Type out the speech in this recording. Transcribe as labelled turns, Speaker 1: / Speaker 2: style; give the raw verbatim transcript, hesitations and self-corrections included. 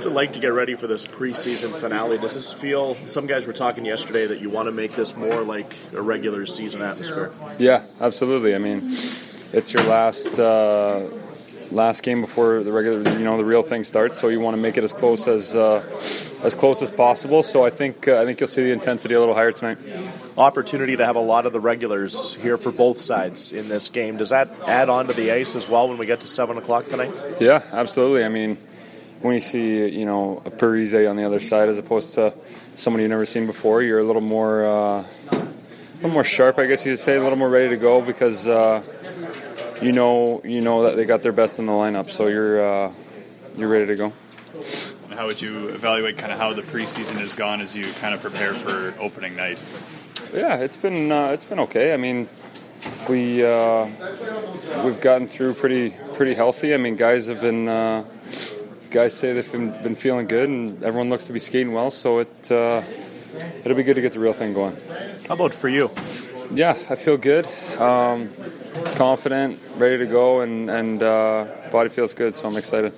Speaker 1: What's it like to get ready for this preseason finale? Does this feel, some guys were talking yesterday that you want to make this more like a regular season atmosphere?
Speaker 2: Yeah, absolutely. I mean, it's your last uh, last game before the regular, you know, the real thing starts, so you want to make it as close as uh, as close as possible. So I think uh, I think you'll see the intensity a little higher tonight.
Speaker 1: Opportunity to have a lot of the regulars here for both sides in this game. Does that add on to the ice as well when we get to seven o'clock tonight?
Speaker 2: Yeah, absolutely. I mean, when you see, you know, a Parise on the other side as opposed to somebody you've never seen before, you're a little more, uh, a little more sharp, I guess you'd say, a little more ready to go because uh, you know, you know that they got their best in the lineup, so you're uh, you're ready to go.
Speaker 3: How would you evaluate kind of how the preseason has gone as you kind of prepare for opening night?
Speaker 2: Yeah, it's been uh, it's been okay. I mean, we uh, we've gotten through pretty pretty healthy. I mean, guys have been. Uh, Guys say they've been, been feeling good, and everyone looks to be skating well, so it, uh, it'll be good to get the real thing going.
Speaker 1: How about for you?
Speaker 2: Yeah, I feel good, um, confident, ready to go, and, and uh, body feels good, so I'm excited.